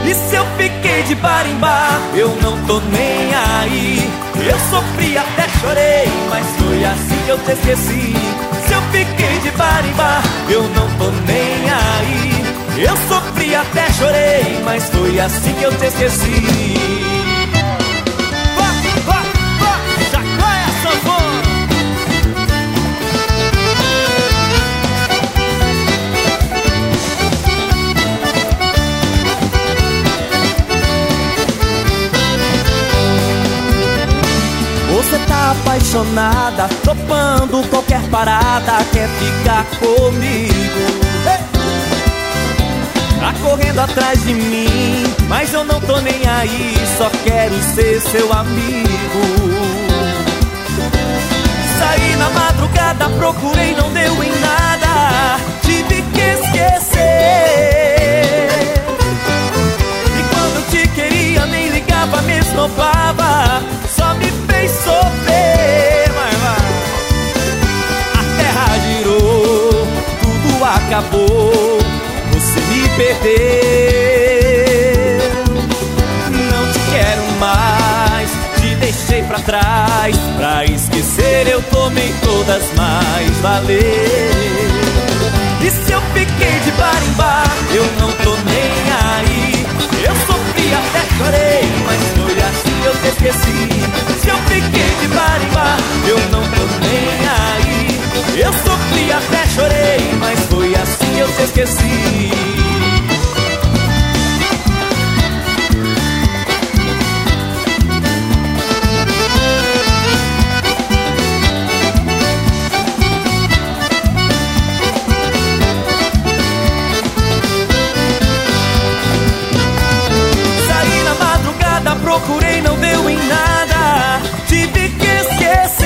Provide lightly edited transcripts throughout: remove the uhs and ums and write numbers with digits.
E se eu fiquei de bar em bar, eu não tô nem aí. Eu sofri, até chorei, mas foi assim que eu te esqueci. Se eu fiquei de bar em bar, eu não tô nem aí. Eu sofri, até chorei, mas foi assim que eu te esqueci. Chacoalha a sanfona. Você tá apaixonada, topando qualquer parada, quer ficar comigo. Tá correndo atrás de mim, mas eu não tô nem aí, só quero ser seu amigo. Saí na madrugada, procurei, não deu em nada, tive que esquecer. E quando eu te queria, nem ligava, me esnobava, só me fez sofrer. A terra girou, tudo acabou, você me perdeu. Não te quero mais, te deixei pra trás. Pra esquecer eu tomei todas, mas valeu. E se eu fiquei de bar em bar, eu não tô nem aí. Eu sofri, até chorei, mas foi assim que eu te esqueci. Se eu fiquei de bar em bar, eu não tô nem aí. Eu sofri, até chorei, mas foi assim que eu te esqueci. Procurei, não deu em nada, tive que esquecer.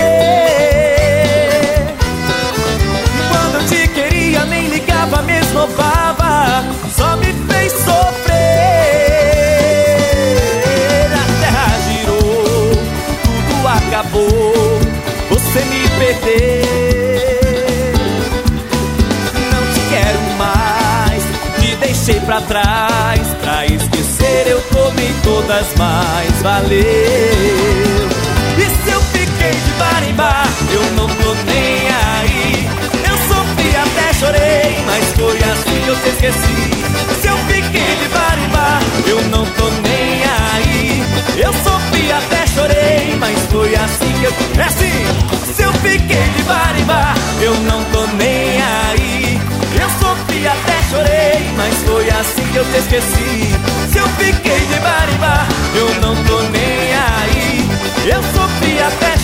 E quando eu te queria, nem ligava, me esnobava, só me fez sofrer. A terra girou, tudo acabou, você me perdeu. Não te quero mais, te deixei pra trás. Pra esquecer eu tomei todas, mas valeu. E se eu fiquei de bar em bar, eu não tô nem aí. Eu sofri, até chorei, mas foi assim que eu te esqueci. Se eu fiquei de bar em bar, eu não tô nem aí. Eu sofri, até chorei, mas foi assim que eu... É assim! Se eu fiquei de bar em bar, eu não tô nem aí. Eu sofri, até chorei, mas foi assim que eu te esqueci. Se eu fiquei de bar em bar, eu não tô nem aí. Eu sofri, até